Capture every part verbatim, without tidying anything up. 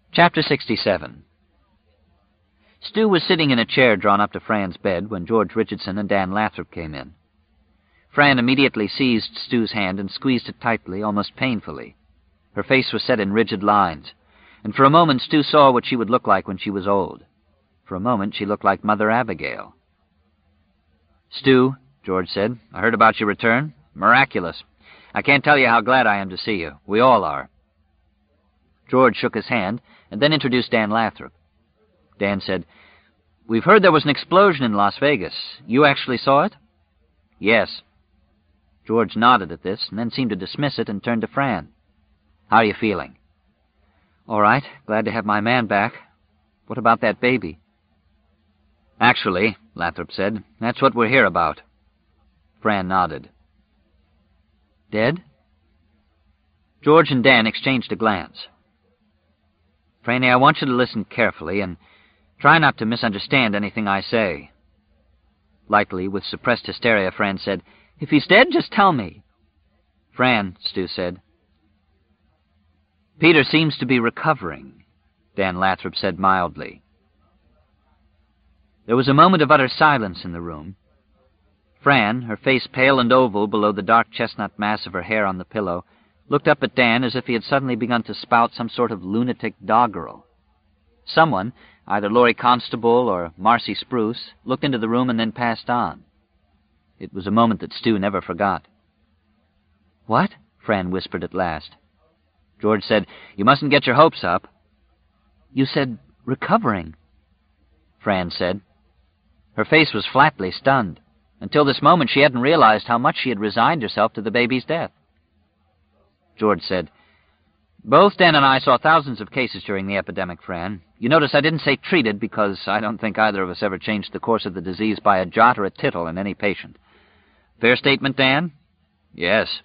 Chapter sixty-seven. Stu was sitting in a chair drawn up to Fran's bed when George Richardson and Dan Lathrop came in. Fran immediately seized Stu's hand and squeezed it tightly, almost painfully. Her face was set in rigid lines, and for a moment Stu saw what she would look like when she was old. For a moment she looked like Mother Abigail. "Stu," George said, "I heard about your return. Miraculous. I can't tell you how glad I am to see you. We all are." George shook his hand and then introduced Dan Lathrop. Dan said, "We've heard there was an explosion in Las Vegas. You actually saw it?" "Yes." George nodded at this and then seemed to dismiss it and turned to Fran. "How are you feeling?" "All right. Glad to have my man back. What about that baby?" "Actually," Lathrop said, "that's what we're here about." Fran nodded. "Dead?" George and Dan exchanged a glance. "Franny, I want you to listen carefully and try not to misunderstand anything I say." Lightly, with suppressed hysteria, Fran said, "If he's dead, just tell me." "Fran," Stu said. "Peter seems to be recovering," Dan Lathrop said mildly. There was a moment of utter silence in the room. Fran, her face pale and oval below the dark chestnut mass of her hair on the pillow, looked up at Dan as if he had suddenly begun to spout some sort of lunatic doggerel. Someone, either Laurie Constable or Marcy Spruce, looked into the room and then passed on. It was a moment that Stu never forgot. "What?" Fran whispered at last. George said, "You mustn't get your hopes up." "You said recovering," Fran said. Her face was flatly stunned. Until this moment she hadn't realized how much she had resigned herself to the baby's death. George said, "Both Dan and I saw thousands of cases during the epidemic, Fran. You notice I didn't say treated because I don't think either of us ever changed the course of the disease by a jot or a tittle in any patient. Fair statement, Dan?" "Yes."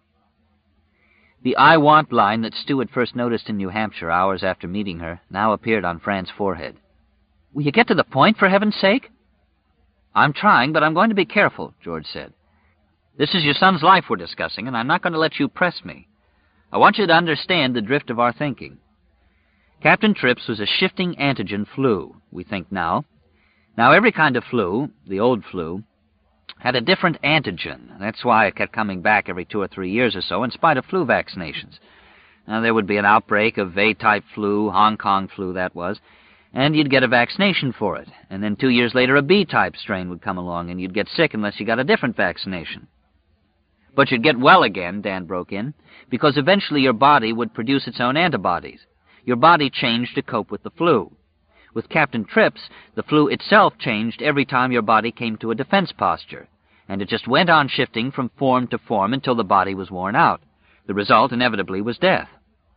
The "I want" line that Stu had first noticed in New Hampshire hours after meeting her now appeared on Fran's forehead. "Will you get to the point, for heaven's sake?" "I'm trying, but I'm going to be careful," George said. "This is your son's life we're discussing, and I'm not going to let you press me. I want you to understand the drift of our thinking. Captain Trips was a shifting antigen flu, we think now. Now, every kind of flu, the old flu, had a different antigen. That's why it kept coming back every two or three years or so, in spite of flu vaccinations. Now, there would be an outbreak of A-type flu, Hong Kong flu that was, and you'd get a vaccination for it. And then two years later, a B-type strain would come along, and you'd get sick unless you got a different vaccination. But you'd get well again," Dan broke in, "because eventually your body would produce its own antibodies. Your body changed to cope with the flu. With Captain Trips, the flu itself changed every time your body came to a defense posture, and it just went on shifting from form to form until the body was worn out. The result, inevitably, was death."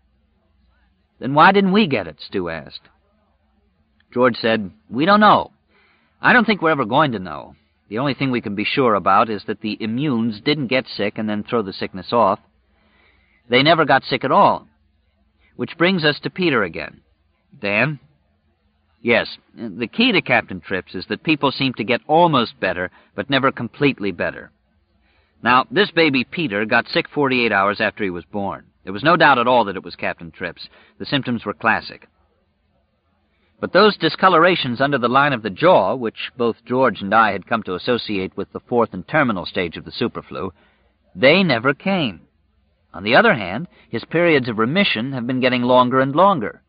"Then why didn't we get it?" Stu asked. George said, "We don't know. I don't think we're ever going to know. The only thing we can be sure about is that the immunes didn't get sick and then throw the sickness off. They never got sick at all. Which brings us to Peter again. Dan?" "Yes, the key to Captain Trips is that people seem to get almost better, but never completely better. Now, this baby Peter got sick forty-eight hours after he was born. There was no doubt at all that it was Captain Trips. The symptoms were classic. But those discolorations under the line of the jaw, which both George and I had come to associate with the fourth and terminal stage of the superflu, they never came. On the other hand, his periods of remission have been getting longer and longer."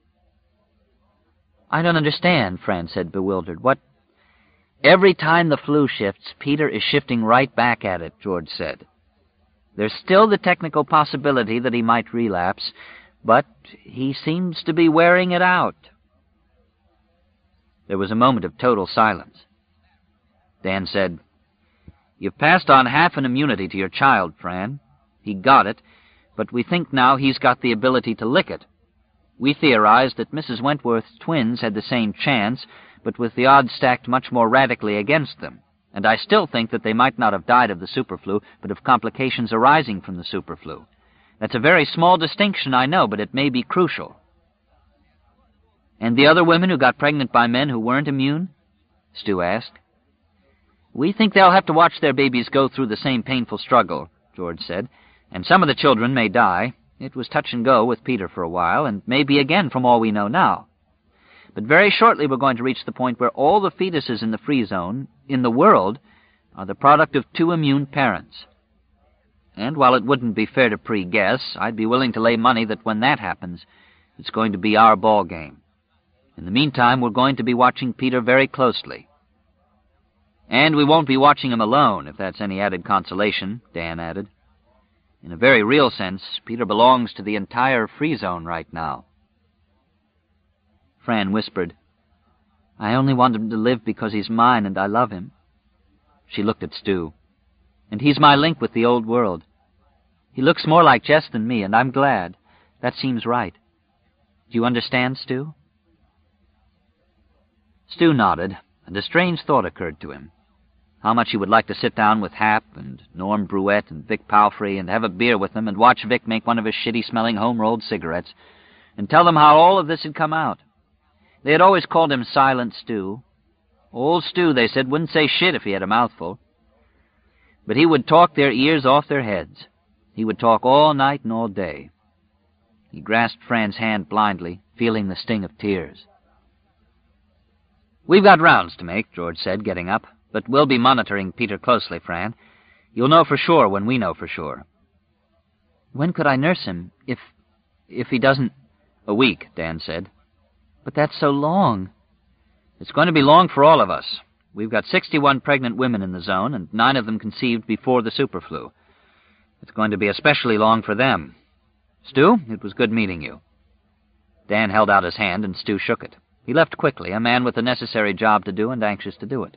"I don't understand," Fran said, bewildered. "What—" "Every time the flu shifts, Peter is shifting right back at it," George said. "There's still the technical possibility that he might relapse, but he seems to be wearing it out." There was a moment of total silence. Dan said, "You've passed on half an immunity to your child, Fran. He got it, but we think now he's got the ability to lick it. We theorized that Missus Wentworth's twins had the same chance, but with the odds stacked much more radically against them. And I still think that they might not have died of the superflu, but of complications arising from the superflu. That's a very small distinction, I know, but it may be crucial." "And the other women who got pregnant by men who weren't immune?" Stu asked. "We think they'll have to watch their babies go through the same painful struggle," George said, "and some of the children may die. It was touch and go with Peter for a while, and maybe again from all we know now. But very shortly we're going to reach the point where all the fetuses in the free zone, in the world, are the product of two immune parents. And while it wouldn't be fair to pre-guess, I'd be willing to lay money that when that happens, it's going to be our ball game. In the meantime, we're going to be watching Peter very closely. And we won't be watching him alone, if that's any added consolation, Dan added. In a very real sense, Peter belongs to the entire free zone right now. Fran whispered, I only want him to live because he's mine and I love him. She looked at Stu. And he's my link with the old world. He looks more like Jess than me, and I'm glad. That seems right. Do you understand, Stu? Stu nodded, and a strange thought occurred to him. How much he would like to sit down with Hap and Norm Bruette and Vic Palfrey and have a beer with them and watch Vic make one of his shitty-smelling home-rolled cigarettes and tell them how all of this had come out. They had always called him Silent Stu. Old Stu, they said, wouldn't say shit if he had a mouthful. But he would talk their ears off their heads. He would talk all night and all day. He grasped Fran's hand blindly, feeling the sting of tears. We've got rounds to make, George said, getting up, but we'll be monitoring Peter closely, Fran. You'll know for sure when we know for sure. When could I nurse him, if... if he doesn't... A week, Dan said. But that's so long. It's going to be long for all of us. We've got sixty-one pregnant women in the zone, and nine of them conceived before the superflu. It's going to be especially long for them. Stu, it was good meeting you. Dan held out his hand, and Stu shook it. He left quickly, a man with the necessary job to do and anxious to do it.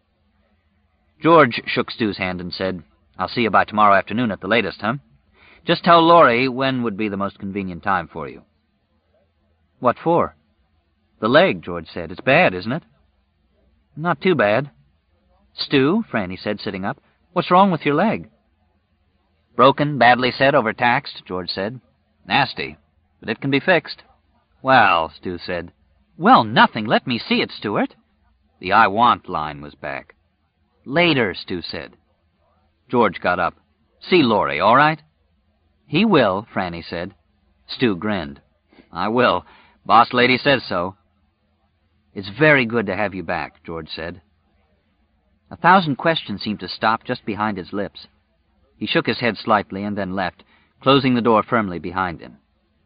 George shook Stu's hand and said, I'll see you by tomorrow afternoon at the latest, huh? Just tell Laurie when would be the most convenient time for you. What for? The leg, George said. It's bad, isn't it? Not too bad. Stu, Franny said, sitting up, what's wrong with your leg? Broken, badly set, overtaxed, George said. Nasty, but it can be fixed. Well, Stu said. Well, nothing. Let me see it, Stuart. The I want line was back. Later, Stu said. George got up. See Laurie, all right? He will, Franny said. Stu grinned. I will. Boss lady says so. It's very good to have you back, George said. A thousand questions seemed to stop just behind his lips. He shook his head slightly and then left, closing the door firmly behind him.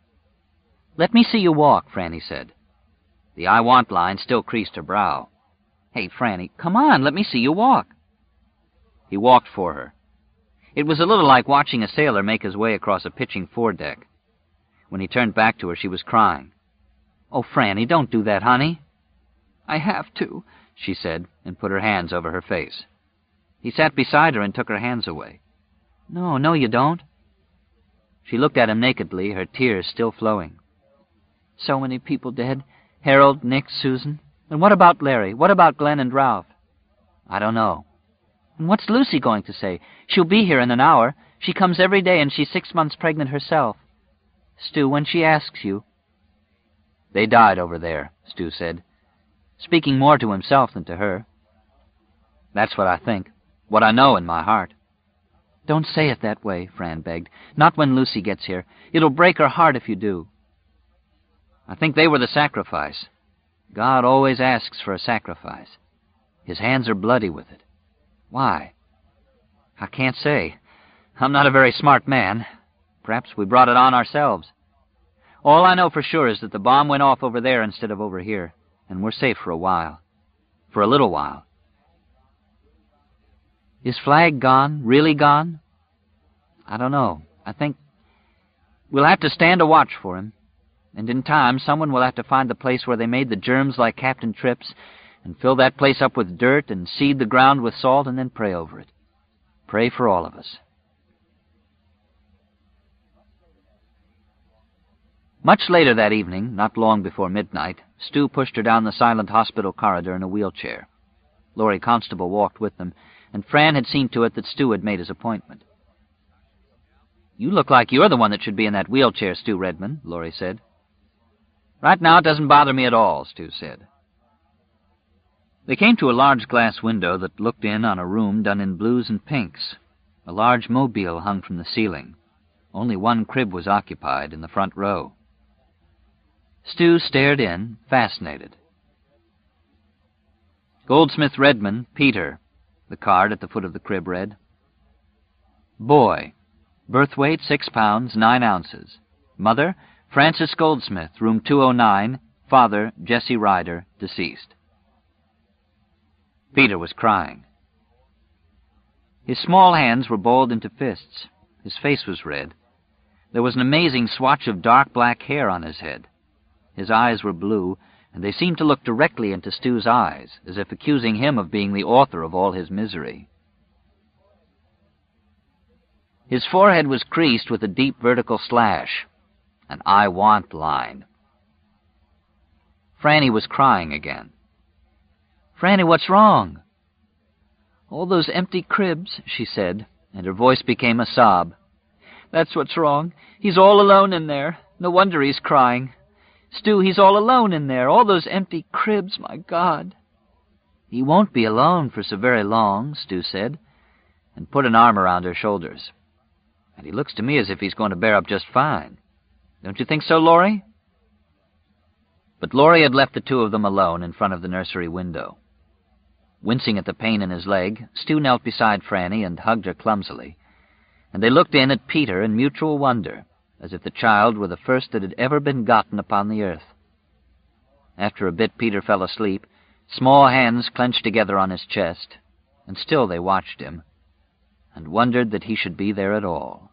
Let me see you walk, Franny said. The I want line still creased her brow. Hey, Franny, come on, let me see you walk. He walked for her. It was a little like watching a sailor make his way across a pitching foredeck. When he turned back to her, she was crying. Oh, Franny, don't do that, honey. I have to, she said, and put her hands over her face. He sat beside her and took her hands away. No, no, you don't. She looked at him nakedly, her tears still flowing. So many people dead. Harold, Nick, Susan. And what about Larry? What about Glenn and Ralph? I don't know. And what's Lucy going to say? She'll be here in an hour. She comes every day, and she's six months pregnant herself. Stu, when she asks you... They died over there, Stu said, speaking more to himself than to her. That's what I think, what I know in my heart. Don't say it that way, Fran begged. Not when Lucy gets here. It'll break her heart if you do. I think they were the sacrifice. God always asks for a sacrifice. His hands are bloody with it. Why? I can't say. I'm not a very smart man. Perhaps we brought it on ourselves. All I know for sure is that the bomb went off over there instead of over here, and we're safe for a while. For a little while. Is Flagg gone? Really gone? I don't know. I think we'll have to stand a watch for him. And in time, someone will have to find the place where they made the germs like Captain Tripp's and fill that place up with dirt and seed the ground with salt and then pray over it. Pray for all of us. Much later that evening, not long before midnight, Stu pushed her down the silent hospital corridor in a wheelchair. Laurie Constable walked with them, and Fran had seen to it that Stu had made his appointment. You look like you're the one that should be in that wheelchair, Stu Redmond, Laurie said. Right now it doesn't bother me at all, Stu said. They came to a large glass window that looked in on a room done in blues and pinks. A large mobile hung from the ceiling. Only one crib was occupied, in the front row. Stu stared in, fascinated. Goldsmith Redman, Peter, the card at the foot of the crib read. Boy, birth weight six pounds, nine ounces. Mother, Frances Goldsmith, room two oh nine. Father, Jesse Ryder, deceased. Peter was crying. His small hands were balled into fists. His face was red. There was an amazing swatch of dark black hair on his head. His eyes were blue, and they seemed to look directly into Stu's eyes, as if accusing him of being the author of all his misery. His forehead was creased with a deep vertical slash, an I want line. Franny was crying again. Franny, what's wrong? All those empty cribs, she said, and her voice became a sob. That's what's wrong. He's all alone in there. No wonder he's crying. Stu, he's all alone in there. All those empty cribs, my God. He won't be alone for so very long, Stu said, and put an arm around her shoulders. And he looks to me as if he's going to bear up just fine. Don't you think so, Laurie? But Laurie had left the two of them alone in front of the nursery window. Wincing at the pain in his leg, Stu knelt beside Franny and hugged her clumsily, and they looked in at Peter in mutual wonder, as if the child were the first that had ever been gotten upon the earth. After a bit, Peter fell asleep, small hands clenched together on his chest, and still they watched him, and wondered that he should be there at all.